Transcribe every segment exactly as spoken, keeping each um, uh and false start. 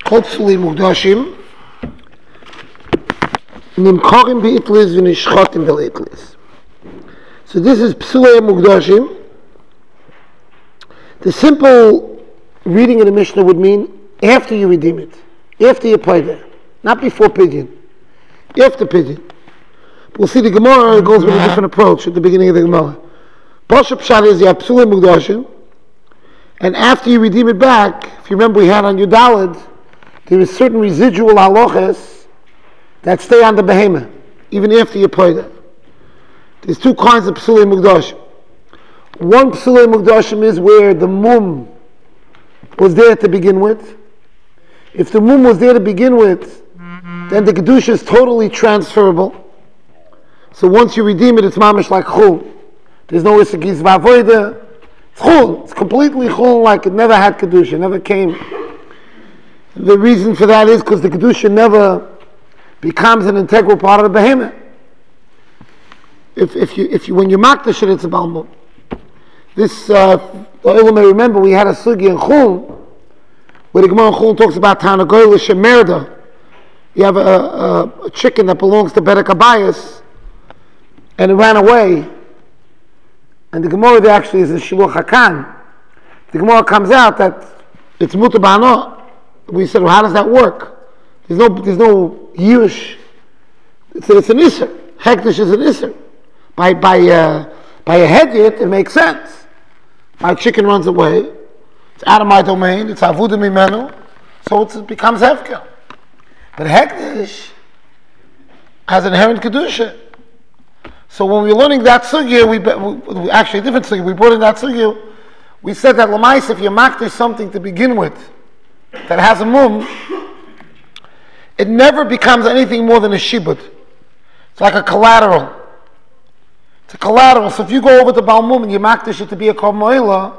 כל פסולים מוקדשים נמכרים באטליס ונשחטים באטליס. So this is Psulei Mukdashim. The simple reading of the Mishnah would mean after you redeem it, after you play there, not before Pidyon, after Pidyon. We'll see the Gemara goes with a different approach at the beginning of the Gemara. Pasha Pshat is you have Psulei Mukdashim, and after you redeem it back, if you remember we had on Yudalad, there is certain residual halachas that stay on the behemoth, even after you play there. There's two kinds of Psulei Mukdashim. One Psulei Mukdashim is where the mum was there to begin with. If the mum was there to begin with, then the Kedusha is totally transferable. So once you redeem it, it's mamish like chul. There's no Isagis Vavoida. It's chul. It's completely chul, like it never had Kedusha, never came. The reason for that is because the Kedusha never becomes an integral part of the behemoth. If, if you, if you, when you makdash it, it's a balmum. This, uh, the Olam may remember, we had a sugi in Chul, where the Gemara in Chul talks about Tanagoyla Shemerda. You have a, a, a chicken that belongs to Bedek Abayas, and it ran away. And the Gemara there actually is a Shiluch HaKan. The Gemara comes out that it's Mutar Ba'ano. We said, well, how does that work? There's no, there's no Yish. It's, it's an Isser. Hektish is an Isser. By by uh, by a hedyot, it makes sense. My chicken runs away. It's out of my domain. It's avuda mimenu, so it's, it becomes hefker. But hektish has inherent kedusha. So when we were learning that sugya, we, we actually a different sugya. We brought in that sugya. We said that lamais, if you makdish something to begin with that has a mum, it never becomes anything more than a shibud. It's like a collateral. It's a collateral. So if you go over to Baal Mum and you makdish it to be a Kol Mo'ila,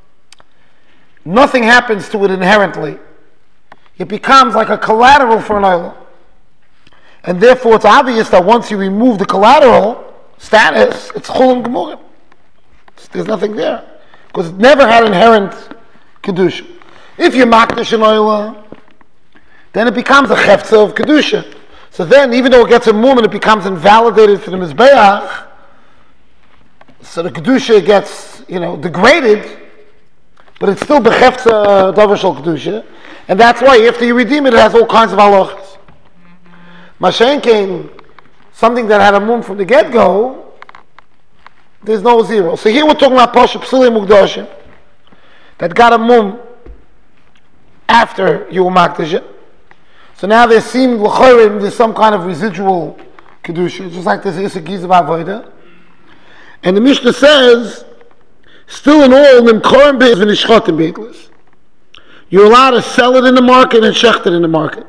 nothing happens to it inherently. It becomes like a collateral for an oila. And therefore it's obvious that once you remove the collateral status, it's Chul and Gemurim. There's nothing there. Because it never had inherent Kedusha. If you makdish an oila, then it becomes a Chefza of Kedusha. So then, even though it gets a mum and it becomes invalidated for the Mizbeach, so the Kedusha gets, you know, degraded, but it's still Bechefza Davar Shel Kedusha, and that's why after you redeem it, it has all kinds of halachas. Mashenkein, something that had a mum from the get-go, there's no zero. So here we're talking about Pasha Psulei Mukdashim, that got a mum after you were makdash it. So now there seemed l'chorim, there's some kind of residual kedusha, just like there's Issa Gizav Avoda. And the Mishnah says, still in all, nimkorim be'ez v'nishchotim be'etlis. You're allowed to sell it in the market and shecht it in the market.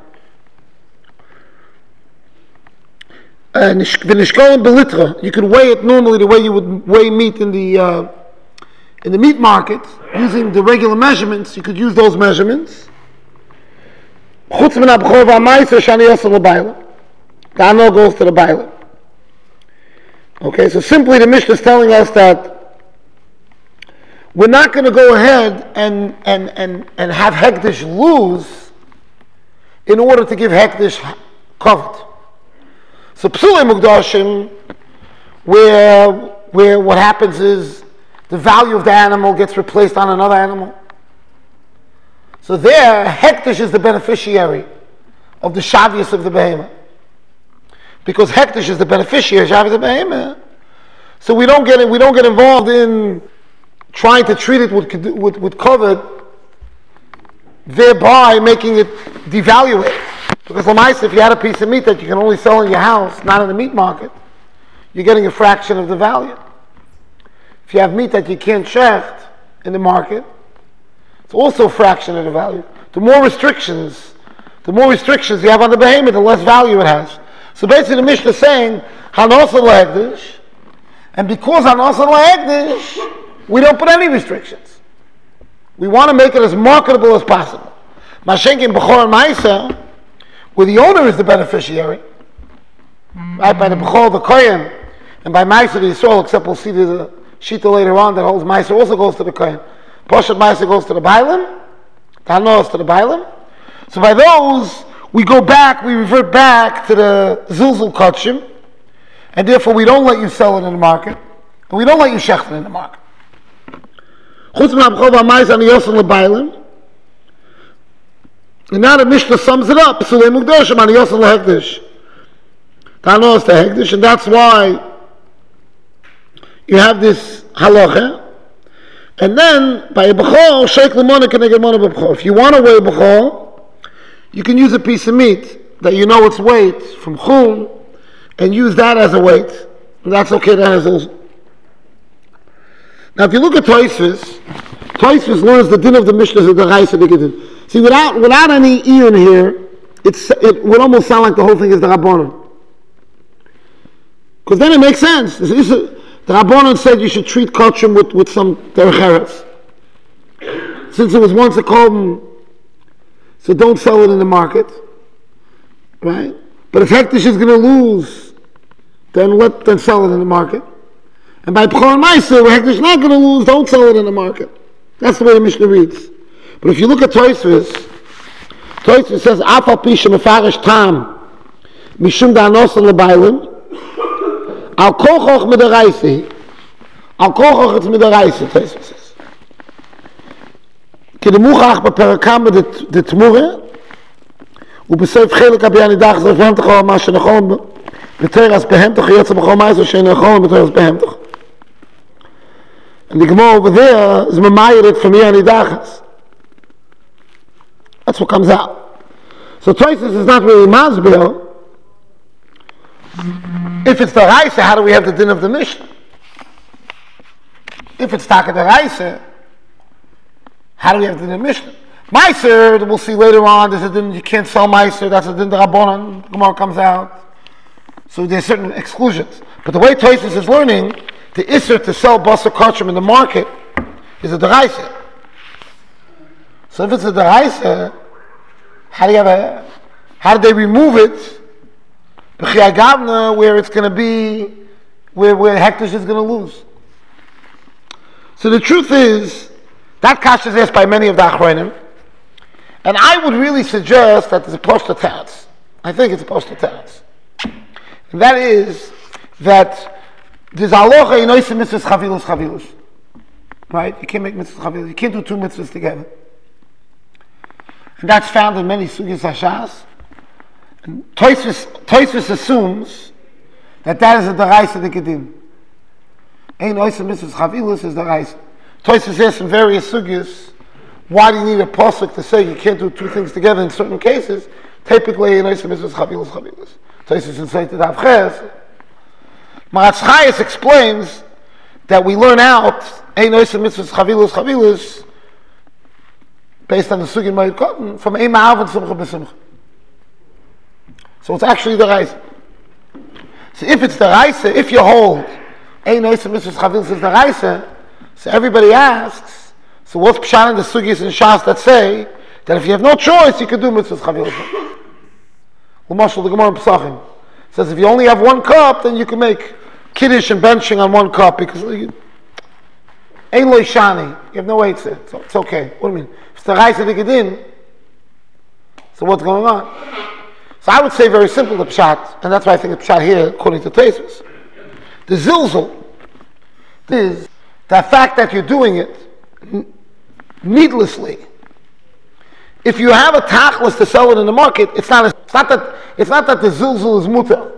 And v'nishkolim be'litra, you could weigh it normally the way you would weigh meat in the uh, in the meat market, using the regular measurements. You could use those measurements. Chutz min ha'bechor v'ha'maiser shani yosel l'bayla. The ano goes to the bayla. Okay, so simply the Mishnah is telling us that we're not going to go ahead and and and and have hektish lose in order to give hektish covered. So Psulei Mukdashim, where where what happens is the value of the animal gets replaced on another animal. So there, hektish is the beneficiary of the shavius of the behemoth. Because hektish is the beneficiary of shavius of the behemoth. So we don't get we don't get involved in trying to treat it with with, with covered, thereby making it devalue it. Because l'maisa, if you had a piece of meat that you can only sell in your house, not in the meat market, you're getting a fraction of the value. If you have meat that you can't shecht in the market, it's also a fraction of the value. The more restrictions, the more restrictions you have on the behemoth, the less value it has. So basically the Mishnah is saying, Hanosan la'egdish, and because Hanosan la'egdish, we don't put any restrictions. We want to make it as marketable as possible. Mashenkin Bechor and Maisa, where the owner is the beneficiary, mm-hmm. right, by the Bechor, the Kohen, and by Maisa, the Yisrael, except we'll see the Shita later on that holds Maisa also goes to the Kohen. Poshet Maisa goes to the Bailim, Tanos to the Bailim. So by those, we go back, we revert back to the Zilzul Kachim, and therefore we don't let you sell it in the market, and we don't let you shecht it in the market. And now the Mishnah sums it up. So they mukdash man yosan lehekdesh. Tano is the hekdesh, and that's why you have this halacha. And then by a b'chol, sheik lemona can get mona b'chol. If you want to weigh b'chol, you can use a piece of meat that you know its weight from chum, and use that as a weight. And that's okay. That is also. Now, if you look at Tosfos, Tosfos learns the din of the Mishnah of the Raisa Dikidin. See, without without any e in here, it's it would almost sound like the whole thing is the Rabbanon. Because then it makes sense. This is a, the Rabbanon said you should treat kachim with, with some derech eretz. Since it was once a kolben, so don't sell it in the market, right? But if Hektish is going to lose, then let then sell it in the market. And by B'chol and Meiser, where Hektish is not going to lose, don't sell it in the market. That's the way the Mishnah reads. But if you look at Tosfos, Tosfos says, Afal pisha mefarish tam, mishum da'anosan lebaylim, al kochoch midaraisi, al kochoch it's midaraisi, Tosfos says. Ki demuchach b'perakam de t'mure, ובסוף חלק הביאני דח זה פהמתך או מה שנכון בתרס בהמתך יצא בכל מייסר שנכון בתרס בהמתך. And the Gemara over there is mamayirid from Yani Dachas. That's what comes out. So Tosfos is not really masbir. If it's the Raisa, how do we have the din of the Mishnah? If it's Taka the Raisa, how do we have the din of the Mishnah? Meiser, we'll see later on, there's a din, you can't sell Meiser, that's a din the Rabbanon, the Gemara comes out. So there's certain exclusions. But the way Tosfos is learning, the Isser to sell Basar Kachim in the market is a Deraisa. So if it's a Deraisa, how do you have a, how do they remove it? B'chiyah Gavna, where it's going to be, where, where Hektish is going to lose. So the truth is, that kasha is asked by many of the Achronim, and I would really suggest that there's a poster tats. I think it's a poster tats. And that is that there's aloha in oisim mitzvahs chavilus chavilus. Right? You can't make mitzvahs chavilus. You can't do two mitzvahs together. And that's found in many sugis hashas. And Tosfos assumes that that is a deraisa dikidin. Ein oisim mitzvahs chavilus is deraisa. Tosfos asks in various sugis, why do you need a pasuk to say you can't do two things together in certain cases? Typically, in oisim mitzvahs chavilus chavilus. Tosfos is say to Daf Ches. Maratz Chayes explains that we learn out Ein Oisem Mitzvahs Chavilus Chavilus based on the Sugin Moed Cotton from Ein Ma'av and Simcha B'Simcha. So it's actually the Raisa. So if it's the Raisa, if you hold Ein Oisem Mitzvahs Chavilus is the Raisa, so everybody asks, so what's Pshan in the Sugis and Shas that say that if you have no choice, you can do Mitzvahs Chavilus? L'mashal the Gemara in Pesachim says if you only have one cup, then you can make kiddush and benching on one cup because you ain't lo shani. You have no weights there, so it's okay. What do you mean? If it's the Raisa Dikidin, so what's going on? So I would say very simple the pshat, and that's why I think the pshat here, according to Tosfos, the zilzul is the fact that you're doing it needlessly. If you have a tachlis to sell it in the market, it's not, a, it's not that it's not that the zilzul is mutar.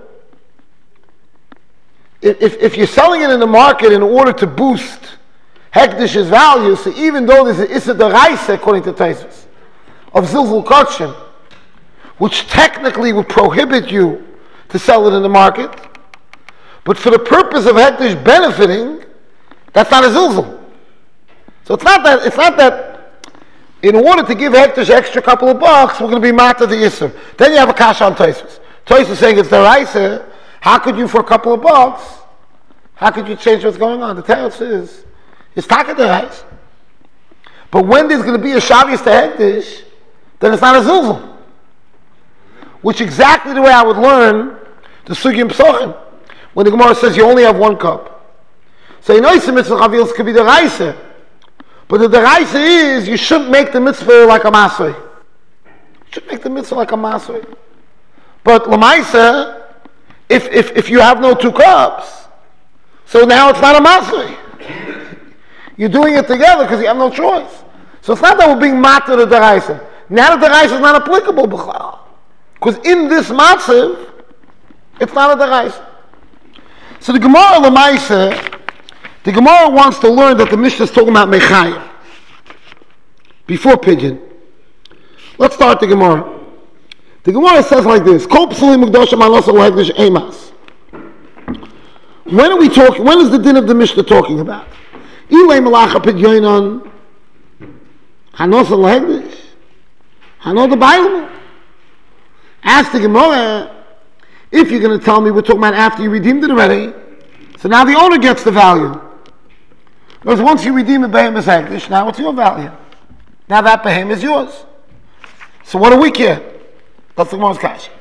If, if you're selling it in the market in order to boost Hekdish's value, so even though there's an Issa Deraisa, according to Tosfos, of Zilzul Kachim, which technically would prohibit you to sell it in the market, but for the purpose of Hekdish benefiting, that's not a Zilzul. So it's not that, it's not that in order to give Hektish extra couple of bucks, we're going to be mata the Yisr. Then you have a kasha on Tosfos. Tosfos is saying it's the Raisa. How could you, for a couple of bucks, how could you change what's going on? The teretz is, it's taka the Raisa. But when there's going to be a Shavius to Hektish, then it's not a Zilzul. Which exactly the way I would learn the Sugim Psochim. When the Gemara says you only have one cup. So you know it's a mitzvah chavilos could be the Raisa. But the deraisa is you shouldn't make the mitzvah like a masay. should make the mitzvah like a masri. But Lamaisa, if, if, if you have no two cups, so now it's not a masri. You're doing it together because you have no choice. So it's not that we're being matter the deraisa. Now the deraisa is not applicable because in this matziv, it's not a deraisa. So the Gemara Lamaisa, the Gemara wants to learn that the Mishnah is talking about mechayim before pidyon. Let's start the Gemara. The Gemara says like this: Kol psulim mukdashim alos alhegdish emas. When are we talking? When is the din of the Mishnah talking about? Ilay malacha pidyonon hanos alhegdish hanod the Bible. Ask the Gemara, if you're going to tell me we're talking about after you redeemed it already, so now the owner gets the value. Because once you redeem a behemoth hegdish, now it's your value. Now that behemoth is yours. So what do we care? That's the Gemara's kasha.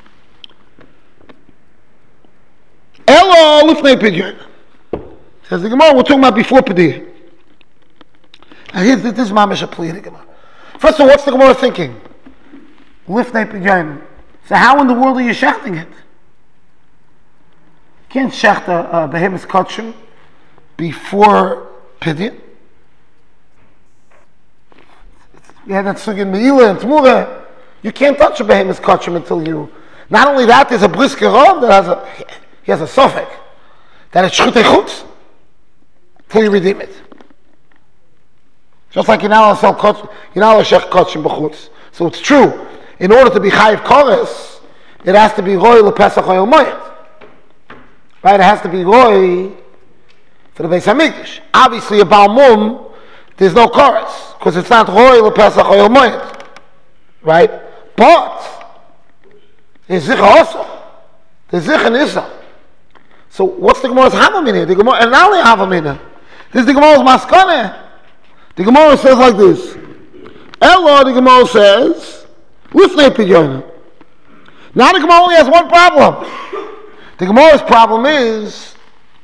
Elo lifnei pidyon. Says the Gemara, we're talking about before pidyon. And here's this is mamish a plea of the Gemara. First of all, what's the Gemara thinking? Lifnei pidyon. So how in the world are you shechting it? You can't shecht a, a behemoth kachim before pidyon. Yeah, that's sugin meila and tmura. You can't touch a behemoth kachim until you. Not only that, there's a brisker rov that has a he has a suffix that it's shchutei chutz until you redeem it. Just like you're not allowed to sell kachim, you're not allowed to shech kachim b'chutz. So it's true. In order to be chayiv koros, it has to be roy lepesach oyel moed. Right? It has to be roy for the Beis Hamikdash. Obviously, a Baal Mum, there's no koros because it's not roy lepesach oyel moed. Right? But there's zicha also. There's zicha nisa. So what's the Gemara's havamina? The Gemara and not only havamina. This is the Gemara's maskane. The Gemara says like this. Elo, the Gemara says. Lifnei pidyon. Now the Gemara only has one problem. The Gemara's problem is,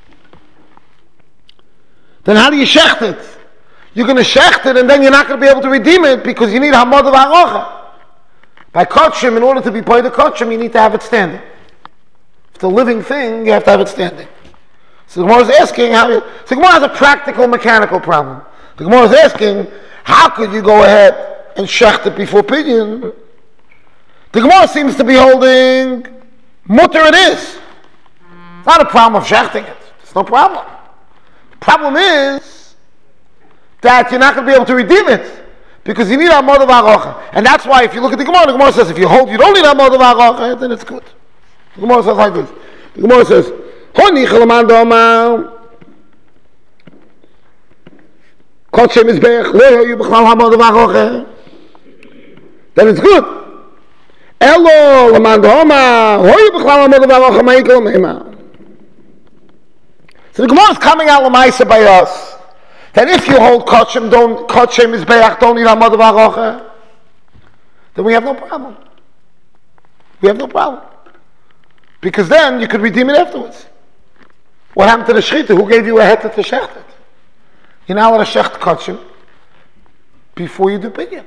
then how do you shecht it? You're going to shecht it and then you're not going to be able to redeem it because you need hamad of ha'rocha. By kachim, in order to be paid the kachim, you need to have it standing. If it's a living thing, you have to have it standing. So the Gemara is asking how you, so the Gemara has a practical, mechanical problem. The Gemara is asking, how could you go ahead and shecht it before pidyon? The Gemara seems to be holding mutter it is. It's not a problem of shechting it. It's no problem. The problem is that you're not going to be able to redeem it because you need a mother of ha'rocha. And that's why if you look at the Gemara, the Gemara says if you hold you don't need a mother of ha'rocha, then it's good. The Gemara says like this. The Gemara says, Honi chalaman doma Kol shem izbeich lo you b'chlal ha'mother of ha'rocha. Then it's good. Elo laman doma hoy b'chlal ha'mother of ha'rocha ma'ikol me'ema. So the Gemara is coming out l'maisa by us that if you hold kachim, don't kachim is be'ach, don't need hamad of ha'rocha, then we have no problem. We have no problem because then you could redeem it afterwards. What happened to the shechita? Who gave you a heter to shecht it? You're not allowed to shecht kachim before you do pidyon.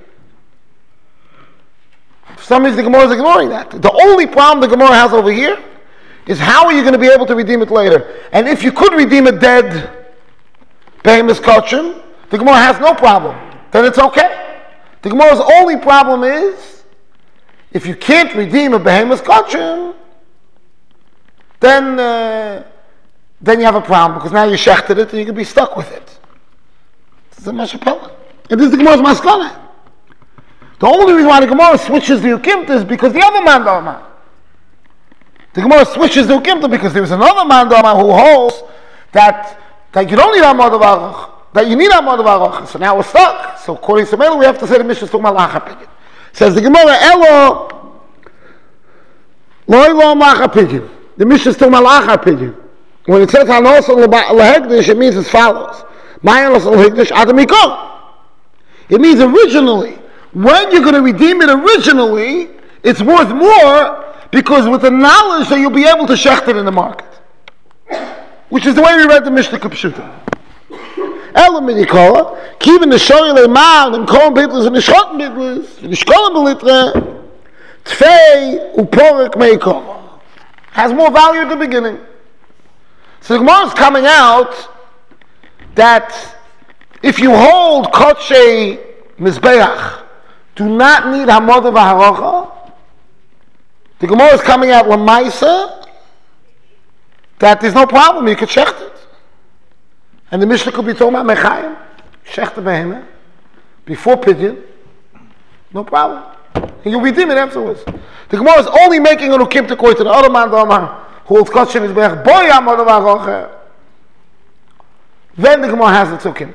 For some reason, the Gemara is ignoring that. The only problem the Gemara has over here is how are you going to be able to redeem it later? And if you could redeem a dead behemoth kachim, the Gemara has no problem. Then it's okay. The Gemara's only problem is if you can't redeem a behemoth kachim, then uh, then you have a problem because now you shechted it and you can be stuck with it. This is a mashapella. And this is the Gemara's maskana. The only reason why the Gemara switches the ukimta is because the other man dama. The Gemara switches the ukimta because there's another man dama who holds that that you don't need Hamad of Aruch, that you need Hamad of Aruch. So now we're stuck. So according to Mela, we have to say the Mishnah is talking about Lacha Pidyon. Says the Gemara, Elo, Loi Lo Lacha Pidyon. The Mishnah is talking about Lacha Pidyon. When it says Hanos Lehegdish, it means as follows. Mayanos Lehegdish Adam Mikol. It means originally. When you're going to redeem it originally, it's worth more because with the knowledge that you'll be able to shecht it in the market. Which is the way we read the Mishnah Kipshuta. Ela Midikola, Kiven the Shoyle Man, and Korn Bitlis and the Schotten Bitlis, and the Shkola Belitre, Tfei Uporek Meikoma. Has more value at the beginning. So the Gemara is coming out that if you hold Kotshe Mizbeach, do not need Hamod V'Harocha, the Gemara is coming out Lamaisa, that there's no problem, you could shecht it. And the Mishnah could be talking about Mechayim, shecht the Behemah, before Pidyon, no problem. And you'll redeem it afterwards. The Gemara is only making a Nukim to to the other man, the Omar, who holds Kotshe Mizbeach, Boy Hamod V'Harocha. Then the Gemara has the Nukim.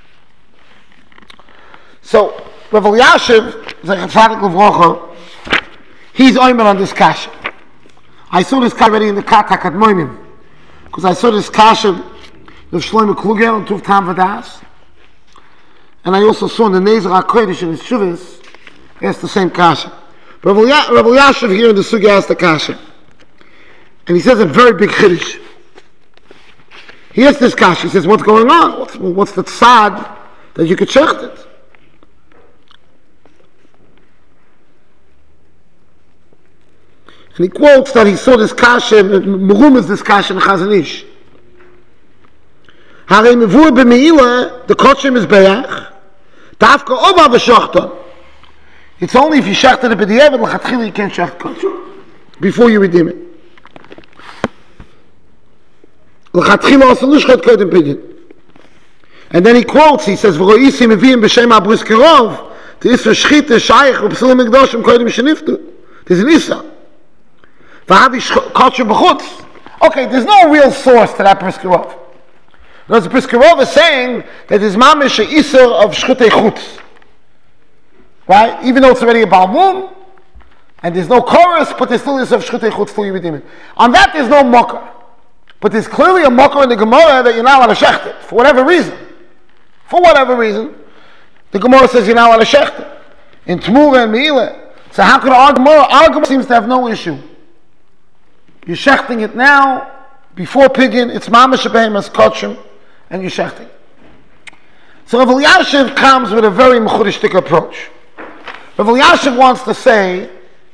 So, Rav Elyashiv, the Chazadik Levrocha, he's oimer on this kasha. I saw this kasha already in the Katak Admoinim, because I saw this kasha of Shlomo Kluger and Tuv Tam Vadas, and I also saw in the Nezer HaKodesh in his Shuvas, it's the same kasha. But Rav Elyashiv here in the Sugya has the kasha, and he says a very big chiddush. He has this kasha, he says, what's going on? What's, what's the tzad that you could shecht it? And he quotes that he saw this kasha, Merum is this kasha in Chazon Ish. Harei mevur b'meila, the Kotshe Mizbeach, dafka ova v'shachton. It's only if you shechted it b'diavad, l'chatchila you can't shecht Kotshe, before you redeem it. L'chatchila also l'shchet kodem pidyon. And then he quotes, he says, v'ro'isi meviim b'shem ha'briskerov, t'isra shchita shayich u'psulim mikdoshim kodem sheniftu. There's an Issa. Okay, there's no real source to that briskerov. Because the briskerov is saying that there's mamish a isur of shchutei chutz, right? Even though it's already a balmum, and there's no chorus, but there's still isur of shchutei chutz for you redeem it. On that, there's no mocker, but there's clearly a mocker in the Gemara that you're not allowed to shecht it for whatever reason. For whatever reason, the Gemara says you're not allowed to shecht it in Tmura and Meila. So how could our Gemara? Our Gemara seems to have no issue. You're shechting it now, before Pidyon, it's mamash behemas kotshim, and you're shechting. So Rav Elyashiv comes with a very mechudishtik approach. Rav Elyashiv wants to say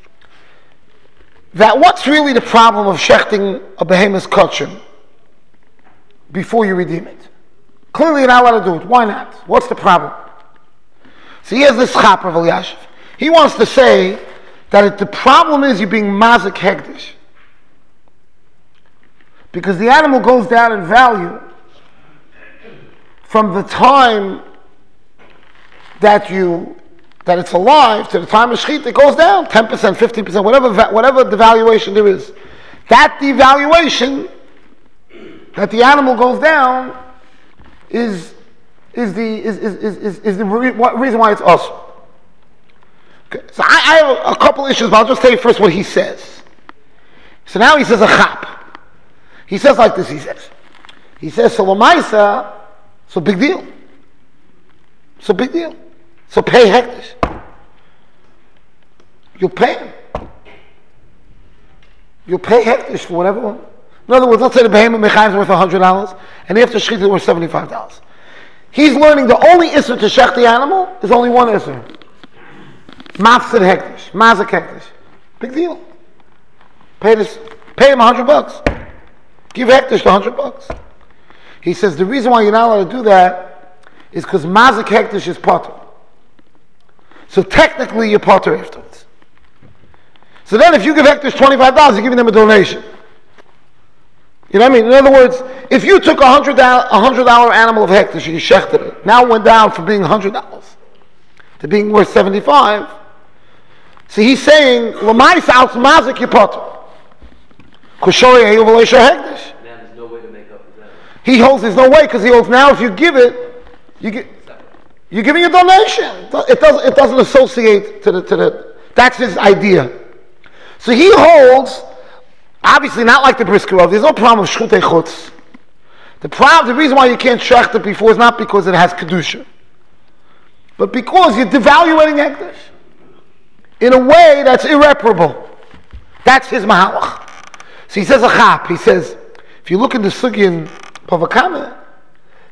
that what's really the problem of shechting a behemas kotshim before you redeem it? Clearly you're not allowed to do it. Why not? What's the problem? So he has this chap, Rav Elyashiv. He wants to say that it, the problem is you're being mazik hegdish. Because the animal goes down in value from the time that you that it's alive to the time of shechit. It goes down ten percent, fifteen percent, whatever whatever the valuation there is. That devaluation that the animal goes down is is the is is is, is, is the re- what, reason why it's awesome. Okay. So I, I have a couple issues, but I'll just tell you first what he says. So now he says a chap. He says like this, he says. He says, so Lamaisa, so big deal. So big deal. So pay hektish. You'll pay him. You'll pay hektish for whatever one. In other words, let's say the behemoth mechayim is worth one hundred dollars, and after shechit it's worth seventy-five dollars. He's learning the only issur to shech the animal is only one issur. Mafsid hektish. Mazik hektish. Big deal. Pay this. Pay him a hundred bucks. Give hektish the hundred bucks. He says the reason why you're not allowed to do that is because mazik hektish is potter. So technically you're potter afterwards. So then if you give hektish twenty-five dollars, you're giving them a donation. You know what I mean? In other words, if you took a hundred dollar animal of hektish and you shechted it, now it went down from being a hundred dollars to being worth seventy-five. So he's saying, L'mais out mazik you're potter. Kushori Hayuv hektish. There's no way to make up for that. He holds there's no way because he holds now if you give it, you get you're giving a donation. It doesn't it doesn't associate to the to the that's his idea. So he holds obviously not like the briskerov. There's no problem with shchutei chutz. The problem, the reason why you can't shecht it before is not because it has kedusha, but because you're devaluating hektish in a way that's irreparable. That's his mahalach. So he says a chap. He says if you look in the sugya in Bava Kama,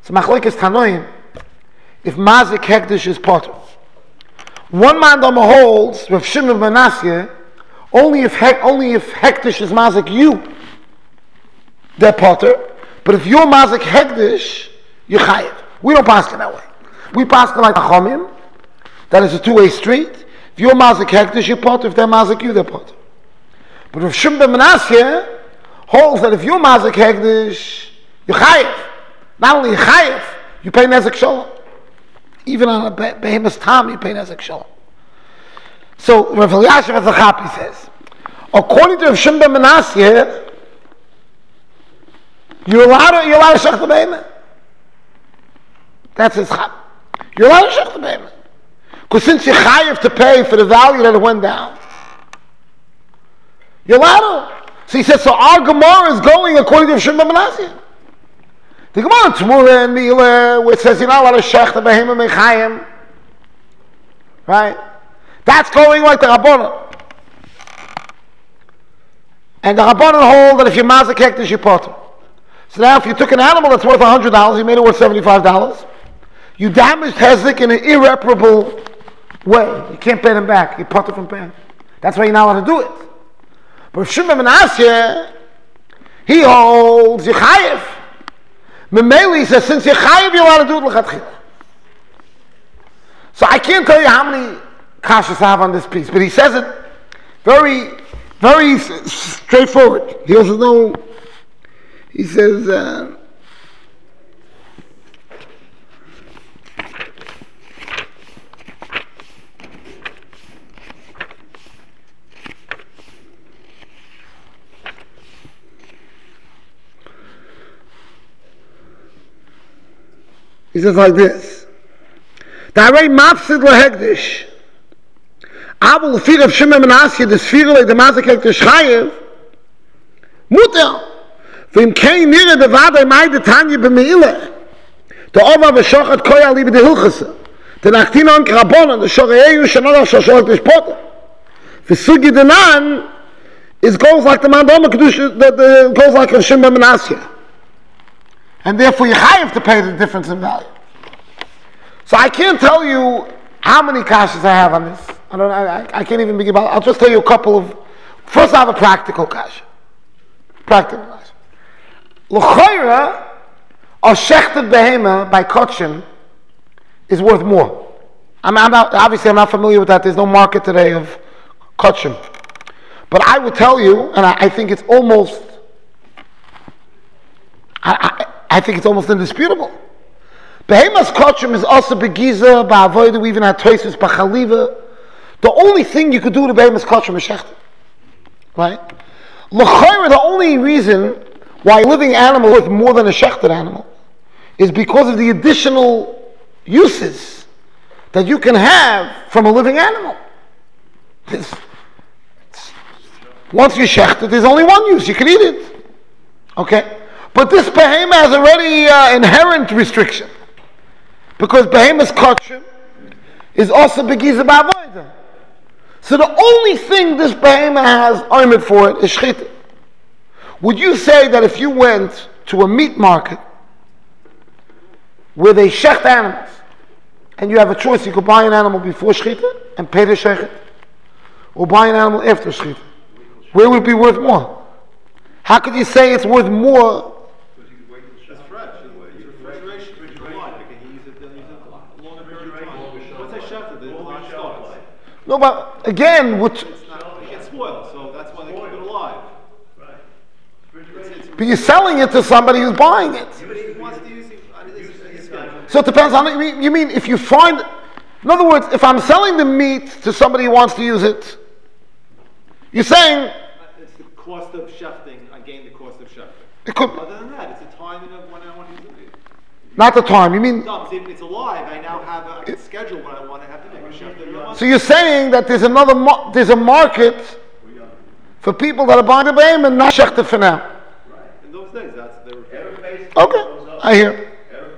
So machlokes tanoim, if mazik hekdesh is potter. One man dama holds, Rav Shimon ben Manasseh, only if hek, only if hekdesh is mazik you, they're potter. But if you're mazik hekdesh, you're chayiv. We don't pass it that way. We pass it like a chomim, that is a two-way street. If you're mazik hekdesh, you're potter. If they're mazik you, they're potter. But Rav Shimon ben Manasseh holds that if you're mazik hekdesh, you're chayiv. Not only chayiv, you pay nezek shalom. Even on a behemoth's tam, you pay nezek shalom. So Rav Elyashiv HaZachapi says, according to Rav Shimon ben Manasseh, you're allowed to, you're allowed to shech the behemoth. That's his chap. You're allowed to shech the behemoth. Because since you're chayiv to pay for the value that it went down, you're allowed to. So he says, so our Gemara is going according to Rav Shimon ben Manasseh. The Gemara T'mura and Mila, where it says you're not allowed to shech the behemoth mechayim, right? That's going like the Rabbanon. And the Rabbanon hold that if you're mazik hekdesh, you're potter. So now if you took an animal that's worth one hundred dollars, you made it worth seventy-five dollars, you damaged hezek in an irreparable way. You can't pay them back. You're potter from paying. That's why you're not allowed to do it. But if Shimon ben Manasseh, he holds you're chayiv. Memeli says, since you're chayiv, you're allowed to do it l'chatchila. So I can't tell you how many kashas I have on this piece, but he says it very, very straightforward. He doesn't know. He says, uh, he says like this: Darei mafsid lahegdish. Abel fir of Shimon ben Manasseh the sfira like the mazik hekdesh chayev muter. V'im kein nire de vadei mai de tanya b'meile. The ova v'shochat koya libe de hilchasa. The nachtin on krabon the shoreyu shenor shoshot hekdesh potter. V'sugi denan is goes like the man doma kedusha that goes like Rav Shimon ben Manasseh. And therefore you have to pay the difference in value. So I can't tell you how many kashas I have on this. I don't. I, I can't even begin. About, I'll just tell you a couple of. First, I have a practical kasha. Practical kasha. L'chayra, a shechted behema by kotchen is worth more. I'm, I'm not, obviously I'm not familiar with that. There's no market today of kotchen. But I would tell you, and I, I think it's almost. I, I, I think it's almost indisputable. Behemas kotchem is also begiza, ba'avoida, we even had toises, ba'chaliva. The only thing you could do to behemas kotchem is shechted. Right? L'chayra, the only reason why a living animal is more than a shechted animal is because of the additional uses that you can have from a living animal. It's, it's, once you shecht it, there's only one use. You can eat it. Okay? But this behema has already uh, inherent restriction. Because behemoth's kotchem is also begiza ba'avoida. So the only thing this behemoth has oimid for it is shchita. Would you say that if you went to a meat market where they shecht animals, and you have a choice, you could buy an animal before shchita and pay the shechet, or buy an animal after shchita, where would it be worth more? How could you say it's worth more? No, but again, what? It's not, it gets spoiled, so that's why they keep it alive. Right. It's, it's, but you're selling it to somebody who's buying it. He wants to use it. So it depends on. You mean if you find? In other words, if I'm selling the meat to somebody who wants to use it, you're saying it's the cost of shechting. I gain the cost of shechting. It could. Other than that, it's the timing of when I want to use it. Not the time. You mean? No, if it's alive, I now have a, I can schedule when I want to have to make a shechting. So you're saying that there's another mar- there's a market for people that are buying the behem and not shechted for now. Right. In those days, that's they were. Okay, I hear.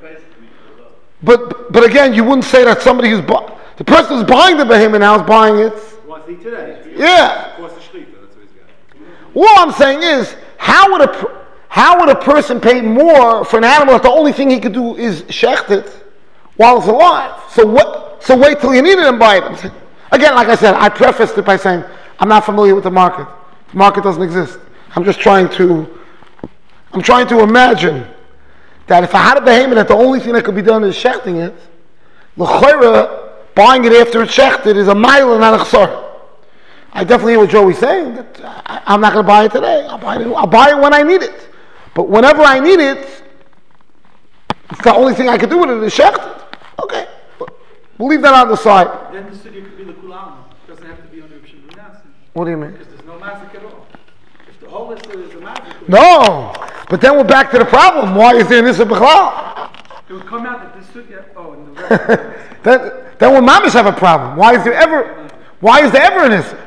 But but again, you wouldn't say that somebody who's bu- the person who's buying the behem now is buying it. He wants to eat today. Yeah. Of course, the shechita. That's what he's got. All I'm saying is, how would a pr- how would a person pay more for an animal if the only thing he could do is shecht it while it's alive? So what? So wait till you need it and buy it. Again, like I said, I prefaced it by saying I'm not familiar with the market. The market doesn't exist. I'm just trying to, I'm trying to imagine that if I had a behemoth that the only thing that could be done is shechting it, l'chayra, buying it after it's shechted is a mile and not a chsar. I definitely hear what Joey's saying, that I, I'm not going to buy it today. I'll buy it, I'll buy it when I need it. But whenever I need it, it's the only thing I can do with it is shechted. Okay. We'll leave that on the side. Then the study could be the kulam. It doesn't have to be on the Rishon Binasi. What do you mean? Because there's no mazik at all. If the whole list is a mazik. No! But then we're back to the problem. Why is there Nisa B'chlal? It would come out that this study, oh, in the rest. then, then will Mamish have a problem. Why is there ever, why is there ever an Nisa?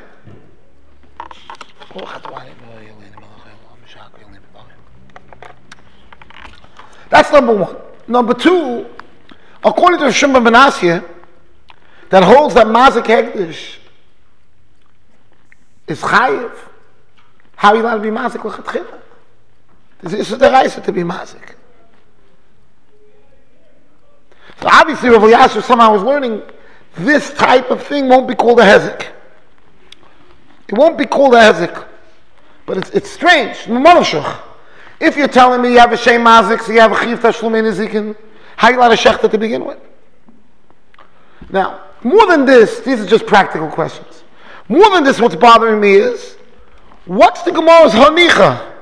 That's number one. Number two, according to Shimon ben Asya, that holds that Mazik Hekdesh is Chayiv. How are you allowed to be Mazik l'chatchila? This is the Reisa to be Mazik. So obviously Rav Elyashiv somehow was learning this type of thing won't be called a Hezek. It won't be called a Hezek. But it's, it's strange. If you're telling me you have a Shem Mazik, so you have a Chiv Tashlumei Nezikin, how are you allowed to shecht it to begin with? Now, more than this, these are just practical questions. More than this, what's bothering me is, what's the Gemara's Hanicha?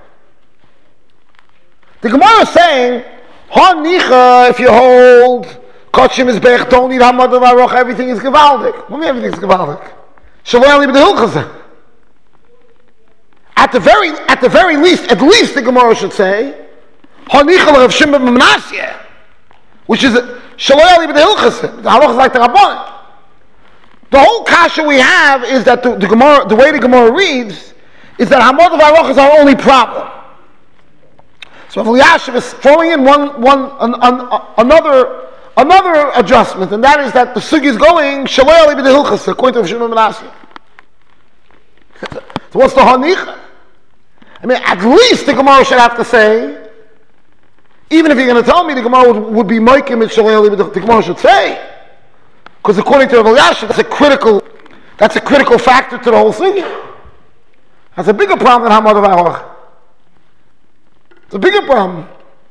The Gemara is saying, Hanicha, if you hold, Kotshim is Bech, don't need Hamad of Aroch, everything is Gevaldik. What do you mean everything is Gevaldik? Shalom Libed Hilchazah. At the very, at the very least, at least the Gemara should say, Hanicha Rav Shimon ben Menashe, which is Shalom Libed Hilchazah. The Halach is like the Rabbanan. The whole kasha we have is that the, the Gemara, the way the Gemara reads, is that Hamad of Aroch is our only problem. So Rav Elyashiv is throwing in one, one, an, an, another, another adjustment, and that is that the sugi is going Shaloi Ali b'dei Hilchas according to Rav Shimon ben Asya. So what's the hanicha? I mean, at least the Gemara should have to say, even if you're going to tell me the Gemara would, would be Moikim at Shaloi Ali b'dei, the Gemara should say, because according to Rav Elyashiv, that's a critical, that's a critical factor to the whole thing. That's a bigger problem than Hamad of Aroch. It's a bigger problem.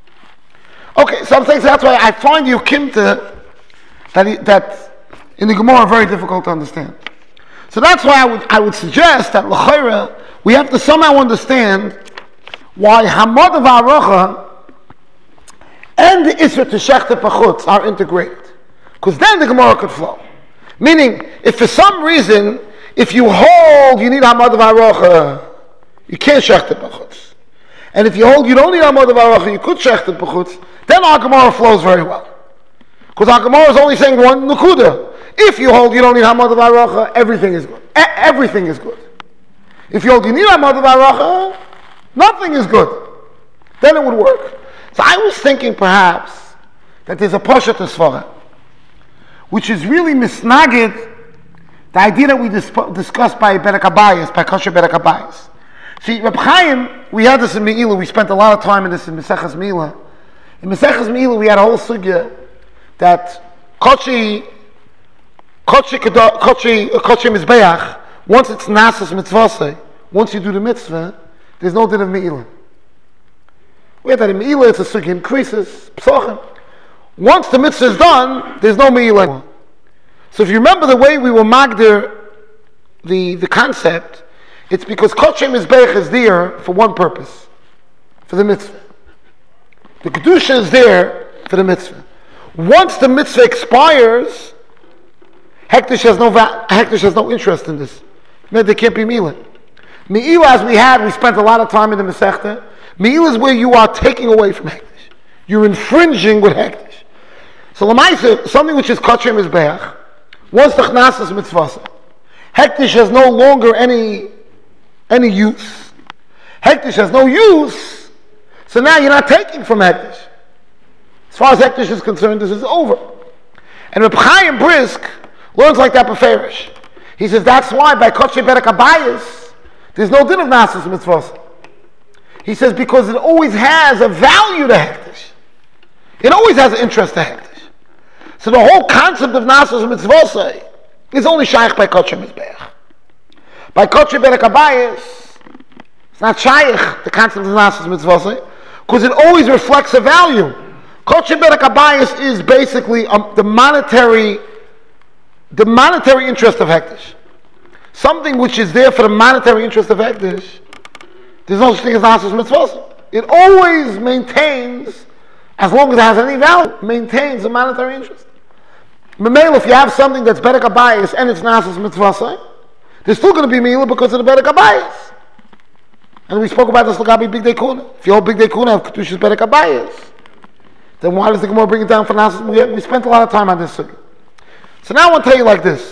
Okay, some things, that's why I find you Kimta that, he, that in the Gemara are very difficult to understand. So that's why I would, I would suggest that L'chaira, we have to somehow understand why Hamad of Arocha and the Isra to Shechte Pachutz are integrated. Because then the Gemara could flow. Meaning, if for some reason, if you hold, you need Hamad of Arocha, you can't Shechte Pachutz. And if you hold you don't need Hamad of Arocha, you could shecht it b'chutz, then our Gemara flows very well. Because our Gemara is only saying one nukuda. If you hold you don't need Hamad of Arocha, everything is good. E- everything is good. If you hold you need Hamad of Arocha, nothing is good. Then it would work. So I was thinking perhaps that there's a pasha to Svara, which is really misnagid the idea that we dis- discussed by Berek Abayis, by Kasher Berek Abayis. See, Reb Chaim, we had this in Me'ilah, we spent a lot of time in this in Meseches Me'ilah. In Meseches Me'ilah, we had a whole sugya that Kochi, Kochi, Kochi, Kochi Mizbeach, once it's Nasas Mitzvah, once you do the mitzvah, there's no din of Me'ilah. We had that in Me'ilah, it's a sugya increases, Psochim. Once the mitzvah is done, there's no Me'ilah. So if you remember the way we were magdir the, the concept, it's because Kodesh Mizbeach is there for one purpose, for the mitzvah. The Kedusha is there for the mitzvah. Once the mitzvah expires, Hekdesh has no va- Hekdesh has no interest in this. Man, there can't be Milah. Milah, as we had, we spent a lot of time in the Masechta. Milah is where you are taking away from Hekdesh. You're infringing with Hekdesh. So Lamaisa, something which is Kodesh Mizbeach, once the Chnasas mitzvah, Hekdesh has no longer any any use. Hekdesh has no use, so now you're not taking from Hekdesh. As far as Hekdesh is concerned, this is over. And Reb Chaim Brisk learns like that beferish. He says that's why by Kodesh Berek Abayis there's no din of Nasas mitzvahs. He says because it always has a value to hektish. It always has an interest to hektish. So the whole concept of Nasos Mitzvosai is only shaykh by Kodesh Mizbeach. By Kodesh Berek Habayis, it's not shaykh, the concept of Nasos Mitzvosai, because it always reflects a value. Kodesh Berek Habayis is basically um, the monetary, the monetary interest of hektish. Something which is there for the monetary interest of hektish. There's no such thing as Nasos Mitzvosai. It always maintains, as long as it has any value, maintains a monetary interest. Memel, if you have something that's Berek Habayis and it's Nasos Mitzvosai, there's still going to be Mila because of the Berek Habayis. And we spoke about this Lagabi Big Day Kuna. If you hold Big Day Kuna have Kedushas Berek Habayis, then why does the Gemara bring it down for Nasos? We, we spent a lot of time on this sugi. So now I want to tell you like this.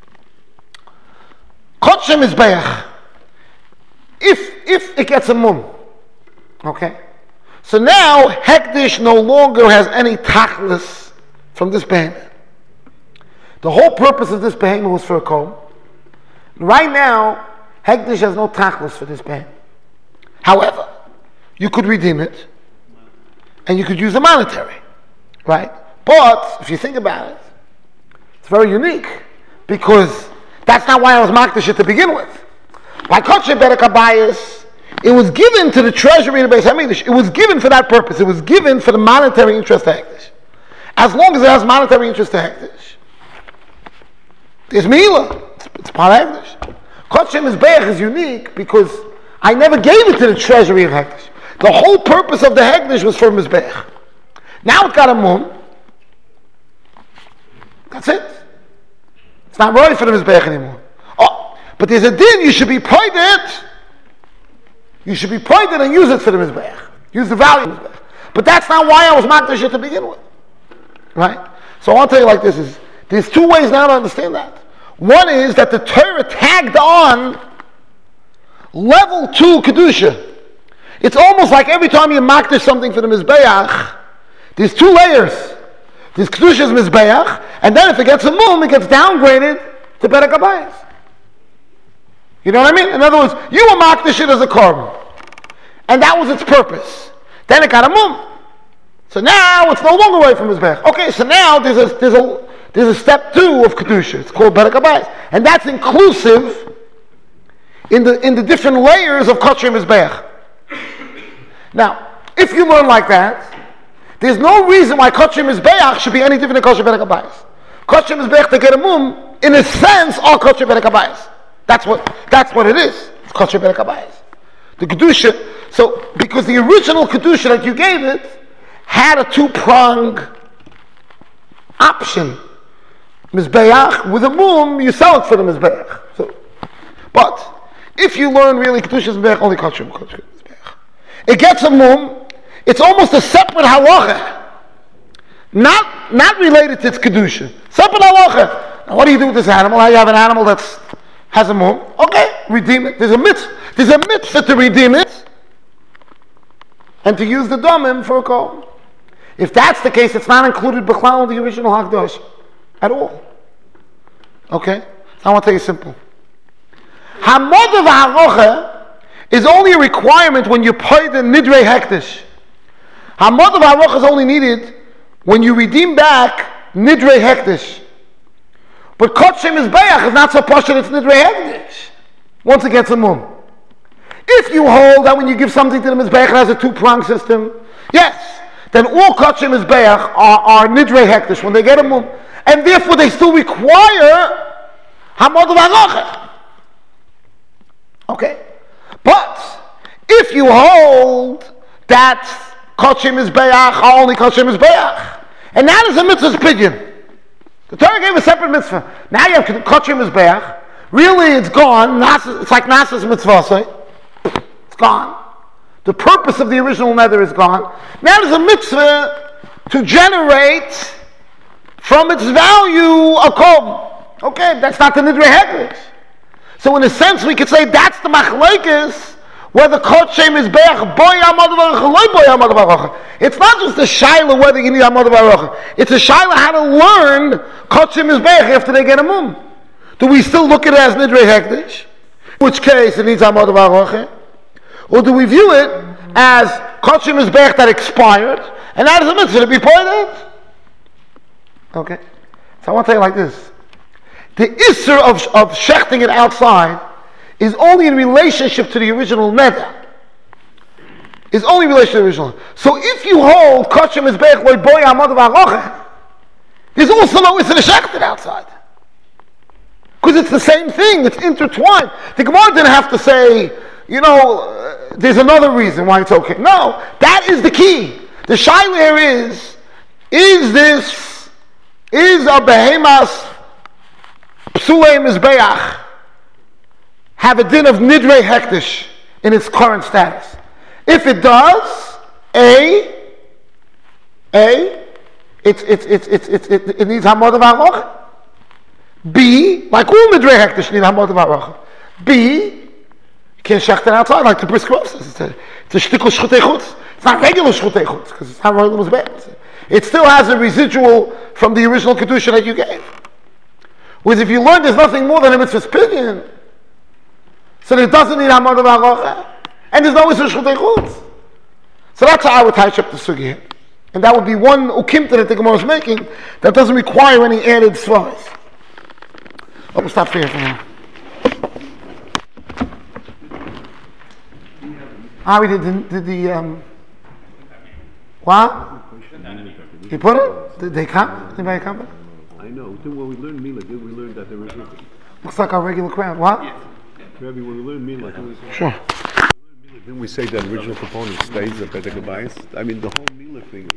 Kodesh Mizbeach, if if it gets a mum, okay? So now Hektish no longer has any tachlis from this behemoth. The whole purpose of this behemoth was for a comb. Right now, Hektish has no tachlis for this behemoth. However, you could redeem it, and you could use the monetary, right? But if you think about it, it's very unique because that's not why I was Makdash it to begin with. By Kodesh Berek Habayis, it was given to the treasury of the Beis Hamikdash. It was given for that purpose. It was given for the monetary interest to Hektish. As long as it has monetary interest to Hektish, there's Mila. It's, it's part of Hektish. Kodesh Mizbeach is unique because I never gave it to the treasury of Hektish. The whole purpose of the Hektish was for Mizbeach. Now it got a mum. That's it. It's not right for the Mizbeach anymore. Oh, but there's a din, you should be paid it. You should be paid it and use it for the Mizbeach. Use the value of the Mizbeach. But that's not why I was Makdash it to begin with. Right? So I want to tell you like this is, there's two ways now to understand that. One is that the Torah tagged on level two Kedusha. It's almost like every time you Makdash something for the Mizbeach, there's two layers. There's Kedusha's Mizbeach, and then if it gets a mum, it gets downgraded to Berek Habayis. You know what I mean? In other words, you were Makdash it as a korban, and that was its purpose. Then it got a mum. So now it's no longer away from Mizbeach. Okay, so now there's a there's a there's a step two of Kedusha. It's called Berek Habayis, and that's inclusive in the in the different layers of Kodesh Mizbeach. Now, if you learn like that, there's no reason why Kodesh Mizbeach should be any different than Kodesh Berek Habayis. Kodesh Mizbeach to get a mum, in a sense, are Kodesh Berek Habayis. That's what that's what it is. It's Kodesh Berek Habayis. The Kedusha, so because the original Kedusha that you gave it had a two-prong option. Mizbeach with a mum, you sell it for the Mizbeach. So, but if you learn really Kedusha's Mizbeach, only Kodesh Mizbeach. It gets a mum, it's almost a separate halacha. Not, not related to its Kedusha. Separate halacha. Now what do you do with this animal? How you have an animal that has a mum? Okay, redeem it. There's a mitzvah. There's a mitzvah to redeem it and to use the domim for a kol. If that's the case, it's not included b'chlal in the original Hakdosh at all. Okay? I want to tell you simple. Hamodav ha'arocha is only a requirement when you pay the nidrei hektish. Hamodav ha'arocha is only needed when you redeem back nidrei hektish. But Kodesh Mizbeach is not so poshut, it's nidrei hektish. Once it gets a mum. If you hold that when you give something to the Mizbeach it has a two-prong system, yes, then all Kodesh Mizbeach are, are nidrei hektish when they get a mum. And therefore they still require Hamodav ha'arocha. Okay? But if you hold that Kodesh Mizbeach are only Kodesh Mizbeach, and that is a mitzvah's pidyon. The Torah gave a separate mitzvah. Now you have Kodesh Mizbeach. Really, it's gone. It's like Nasos Mitzvosai. It's gone. The purpose of the original nether is gone. Now there's a mitzvah to generate from its value a kol. Okay, that's not the nidrei hektish. So in a sense, we could say that's the machlekes whether Kodesh Mizbeach boy Hamodav ha'arocha, loy boy Hamodav ha'arocha. It's not just a shaila whether you need Hamodav ha'arocha. It's a shaila how to learn Kodesh Mizbeach after they get a mum. Do we still look at it as nidrei hektish? In which case it needs Hamodav ha'arocha? Or do we view it as Kachim Mizbeach that expired, and that is a mitzvah to be pointed. Okay? So I want to tell you like this. The Isser of, of shechting it outside is only in relationship to the original neder. Is only in relation to the original. So if you hold Kachim Mizbeach loy boy amad v'aroche, there's also no Isser to shecht it outside. Because it's the same thing, it's intertwined. The Gemara didn't have to say, you know, uh, there's another reason why it's okay. No, that is the key. The shaila here is, is this, is a behemas psulei mizbeach have a din of nidrei hektish in its current status? If it does, A, A, it's, it's, it's, it's, it's, it, it needs hamad of aroch. B, like all nidrei hektish need hamad of aroch. B, you can't shecht it outside like the brisk says. It's a, it's a shtikul shchutei chutz. It's not regular shchutei chutz because it's not regular mizbeach. It still has a residual from the original kedusha that you gave. Whereas if you learn there's nothing more than a mitzvah's pidyon, so it doesn't need hamad of aroch, and there's no issue shchutei chutz. So that's how I would touch up the sugi here. And that would be one ukimta that the Gemara is making that doesn't require any added svaras. Oh, we'll stop here for now. Ah, we did, did, did the, um, what? You put it? Did they come? Anybody come? I know. Then when we learned Mila, did we learn that there was... Looks like our regular crowd. What? Rabbi, when we learned Mila... Sure. Didn't we say that original component stays the Bedek Abayis? I mean, the whole Mila thing